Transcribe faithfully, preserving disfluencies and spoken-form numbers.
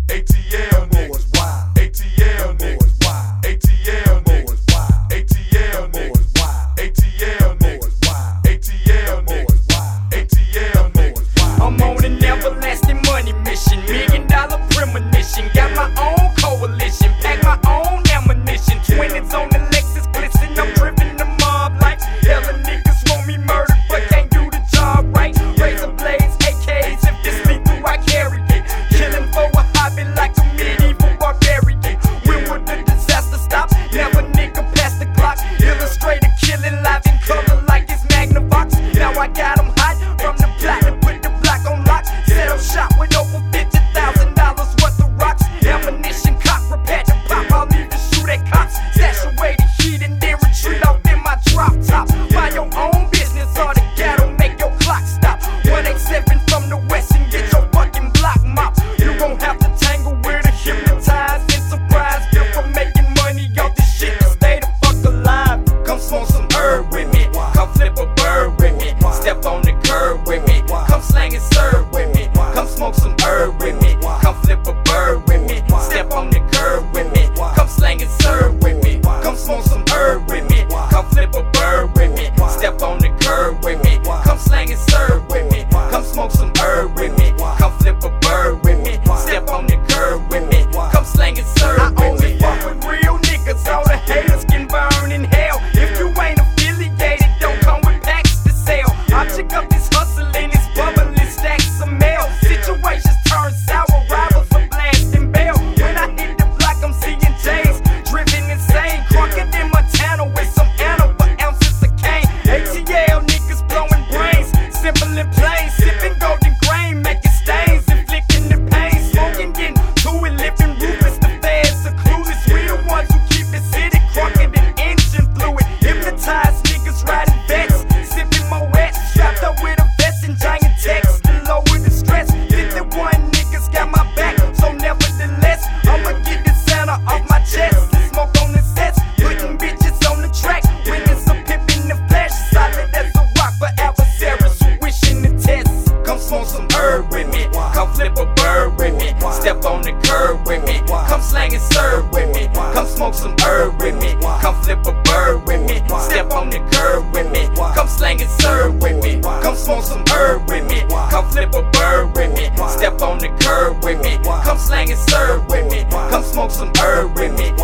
A T L niggas, A T L niggas, A T L niggas, A T L niggas, A T L niggas, A T L niggas, A T L niggas. I'm on an everlasting money mission, million dollar premonition. Got my own coalition, pack my own ammunition. Twenties on the Lexus glisten, I'm driven the mob like hella niggas want me murdered, but can't do the job right. Razor blades, A Ks, if this lethal I carry it. Killing for a hobby like a medieval barbarian. When would the disaster stop? Never nigga past the clock. Illustrator killing live in color like it's Magnavox. Now I got them hot from the black and put the black on lock. Set up shop with over fifty thousand dollars worth of rocks. Ammunition cock, prepare to pop. I'll even shoot at cops. Stash away the heat and then retreat off in my drop top. Mind your own business or the ghetto make your clock stop. one eighty-seven from the west and get your fucking block mop. You gon' have to tangle with a hypnotized enterprise built for making money off this shit to stay the fuck alive. Come smoke some herb with me, come flip a bird with me, step on the curb with me, come slang and serve with me, come smoke some herb with me, come flip a bird with me, step on the curb with me, come slang and serve with me, come smoke some herb with me, come flip a bird with me, step on the curb with me, come slang and serve with me, come smoke some herb with me, come flip a bird with me, step on the curb with me, come slang and serve with me. I only fuck with real niggas, all the haters can burn in hell. If you ain't affiliated, don't come with packs to sell. I check up this hustling, this bubbling, stacks of mail. Situations turn sour, rivals are blasting bail. When I hit the block, I'm seeing J's driven insane. Crunking in Montana with some anna for ounces of cane. A T L niggas blowing brains, simple and plain. Sipping golden grain, making stains, inflicting the pain. Smoking, getting to it, living ruthless. The feds are clueless. We the ones who keep it city crunking in engine fluid. Hypnotized niggas riding bets, sipping Moet, strapped up with a vest and giant text to lower the stress. fifty-one niggas got my back, so nevertheless, I'ma get the center off my chest. Smoke on the sets, putting bitches on the track. Winning some pimp in the flesh, solid as a rock for adversaries who wishing to test. Come smoke some herb with me, come flip a bird with me, step on the curb with me, come slang and serve with me, come smoke some herb with me, come flip a bird with me, step on the curb with me, come slang and serve with me, come smoke some herb with me, come flip a bird with me, step on the curb with me, come slang and serve with me, come smoke some herb with me,